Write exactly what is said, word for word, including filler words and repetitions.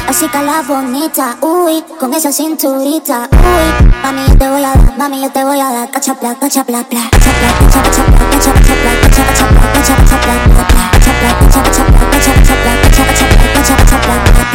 así que la bonita, uy, con esa cinturita, uy, mami yo te voy a dar, mami yo te voy a dar, cachapla, cachapla, pla, cachapla, cachapla, cachapla, cachapla, cachapla, cachapla, cachapla, cachapla, cachapla, cachapla, cachapla, cachapla, cachapla, cachapla,